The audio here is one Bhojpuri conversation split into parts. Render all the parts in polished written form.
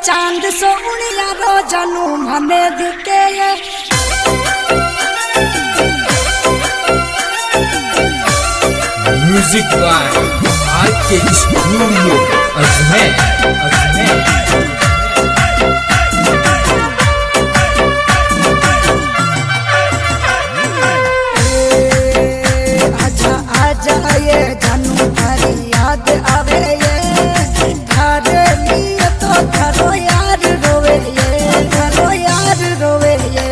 चांद सोनिया रो जानू मने दिखे music by R K studio Ajmer. आजा आजा ये जानू तारी याद आवे ये थारे लिए तो थारो यार रोवे ये थारो यार रोवे ये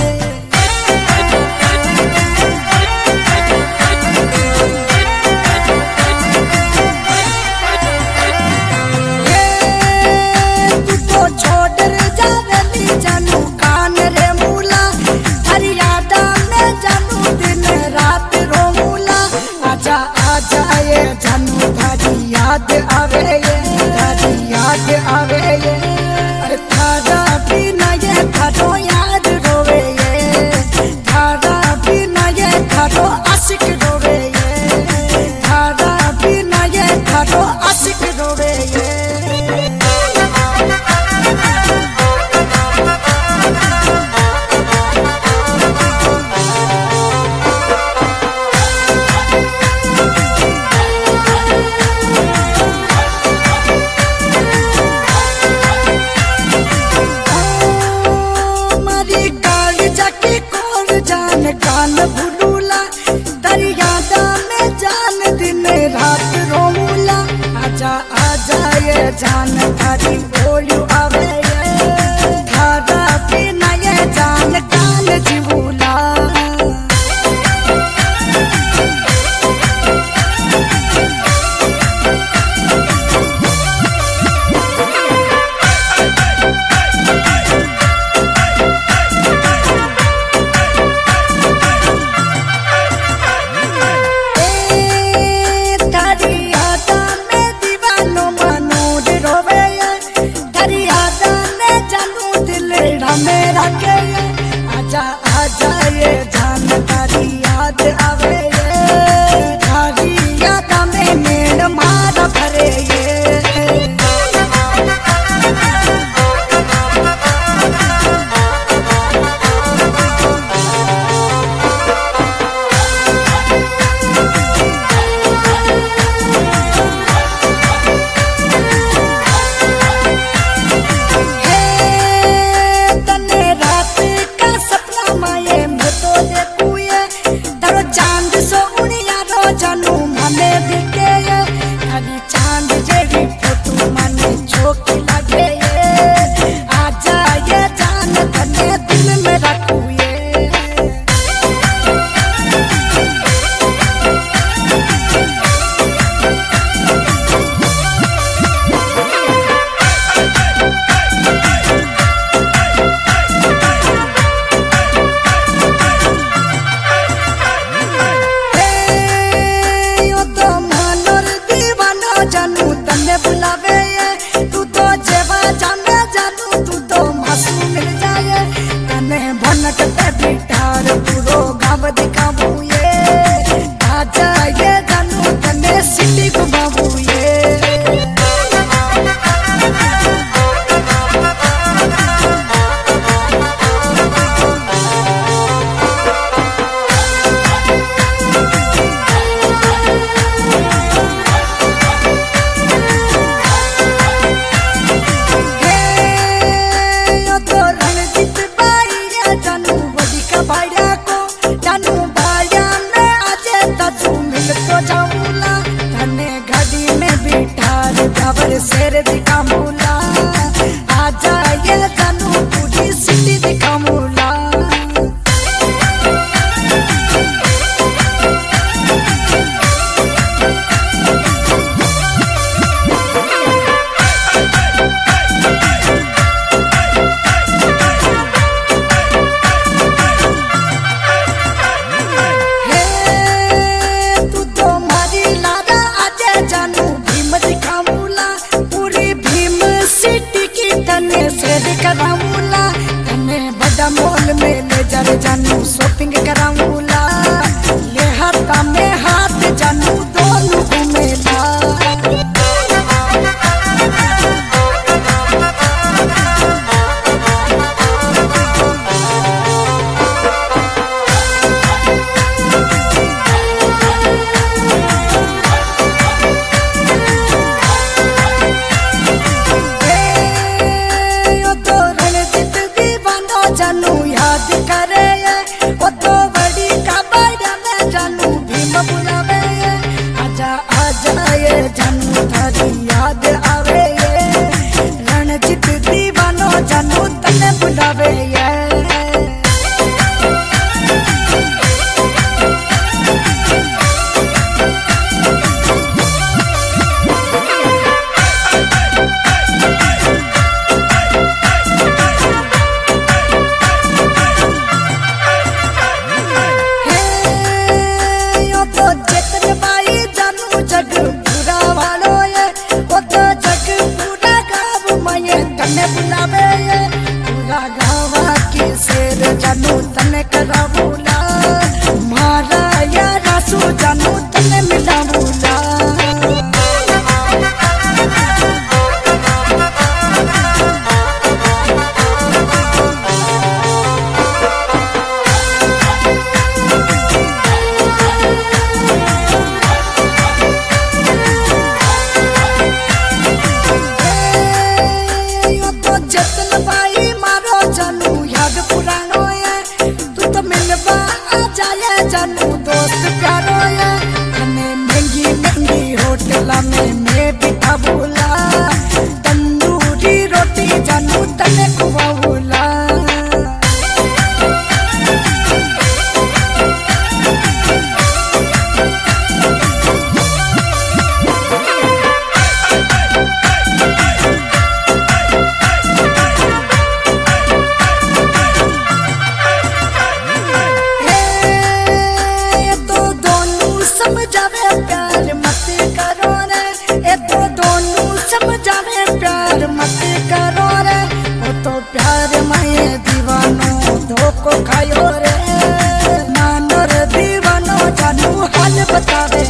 तू तो छोड़ जावे जानू कान रे मूला थारी याद में जानू दिन रात रो मूला। आजा आजा ये जानू थारी याद आवे ये थारी याद आवे ये अरे थारा बिना ये थारो याद रोवे ये थारा बिना ये थारो आशिक रोवे ये थारा बिना ये थारो आशिक रोवे ये। कान भुलूला दरियादा में जान दिन रात रोमूला। आजा आजा ये जान थारी बोलू आवे ये थारा बिना ये जान कान जीवूला। मेरा के आजा आजा ये जान तारी याद आवे ये थारी याद में मेड़ मार भरे ये जानू मने दिखे ये थारी चांद जेरी फोटो मने झोंक लगे ये आजा ये जान तने दिल में रखू ये। जानू तन्ने बुलावे ये तू तो जेवा जाने जानू तू तो मासूम मिल जाए तने भनक ते बिठार पूरो गाँव दिखाबू ये आजा ये जानू तन्ने सिटी घुमाबू ये। जानू बाया में आजे तू मिल तो जाऊला धने घड़ी में बिठार खबर शेर दिखाऊला। आजा ये जानू पूरी सिटी दिखाऊला। कराऊला तने बड़ा मॉल में ले जा जानू शॉपिंग कराऊला ले हाथ में हाथ जानू दोनों घूमेला। तने बुलावे ये पूरा गावा के शेर जानू तने करा बुला मारा या रासू जानू तने मिला बुला जानू दोस्त प्यारो है हमें महंगी महंगी होटल में मैं बिठा बोला तंदूरी रोटी जानू तने खुआ बोला प्यार मत करो रे ए तो दोनों समझावे प्यार मत करो रे वो तो प्यार में दीवानो धोखो खायो रे मानो रे दीवानो जानू हाल बतावे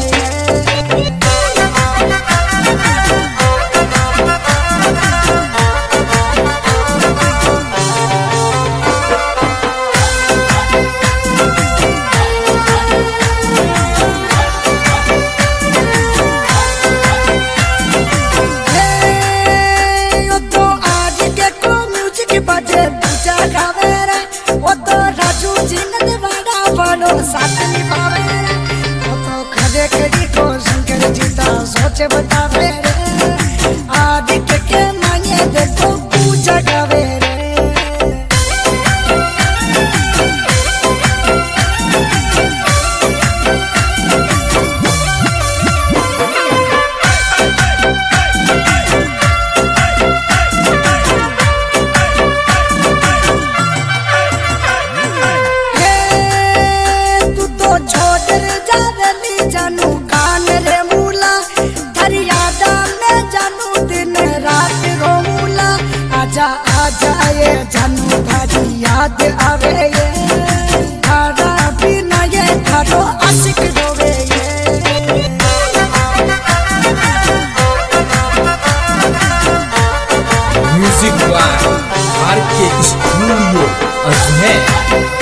साथ निभावे रे वो तो खड़े खड़ी को शंकर जीता सोचे बतावे रे आदित्य के मांगे देखो पूजा गावे रे जानू कान रे मूला धरियादा में जानू दिन रात रो मूला आजा आजा ये जानू भारी याद आवे ये धारा बिना ये धारो आशिक रोवे ये म्यूजिक बाय आर के स्टूडियो अजमेर।